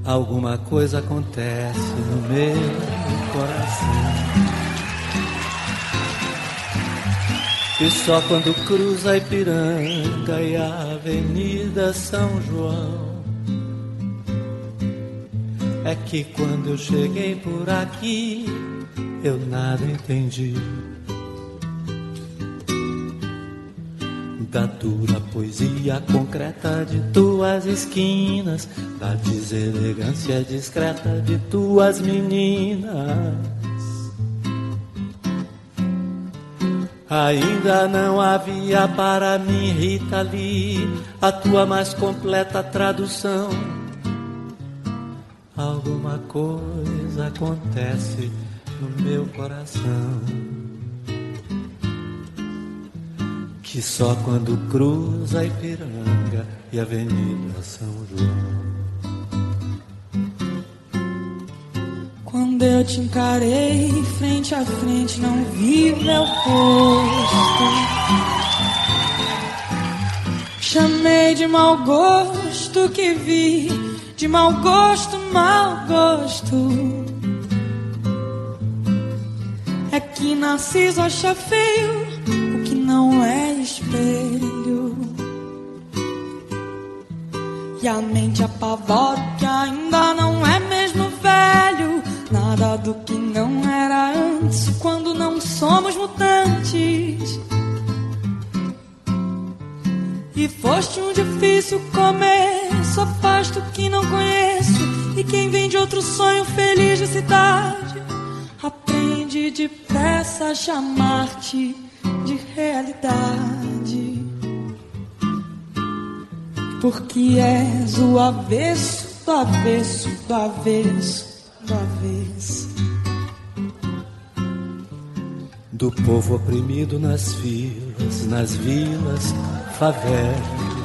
Alguma coisa acontece no meu coração, e só quando cruza a Ipiranga e a Avenida São João é que quando eu cheguei por aqui eu nada entendi da dura poesia concreta de tuas esquinas, da deselegância discreta de tuas meninas. Ainda não havia para mim, Rita Lee, a tua mais completa tradução. Alguma coisa acontece no meu coração, que só quando cruza a Ipiranga e a Avenida São João. Quando eu te encarei frente a frente, não vi o meu rosto. Chamei de mau gosto que vi, de mau gosto, mau gosto. É que Narciso acha feio o que não é espelho, e a mente apavora que ainda não é mesmo velho. Nada do que não era antes, quando não somos mutantes. E foste um difícil começo, afasto que não conheço, e quem vem de outro sonho feliz de cidade aprende depressa a chamar-te de realidade, porque és o avesso do avesso do avesso do avesso do povo oprimido nas filas, nas vilas, favelas,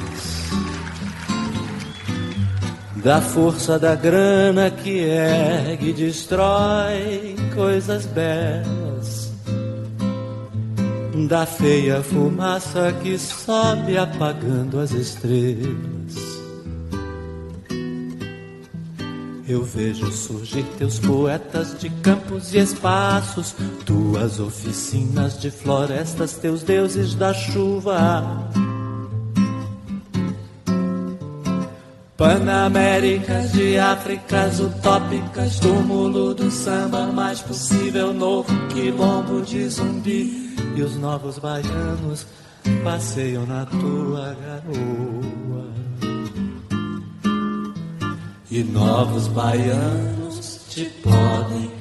da força da grana que ergue e destrói coisas belas, da feia fumaça que sobe apagando as estrelas. Eu vejo surgir teus poetas de campos e espaços, tuas oficinas de florestas, teus deuses da chuva. Panaméricas de Áfricas utópicas, túmulo do samba mais possível, novo quilombo de Zumbi. E os novos baianos passeiam na tua garoa, e novos baianos te podem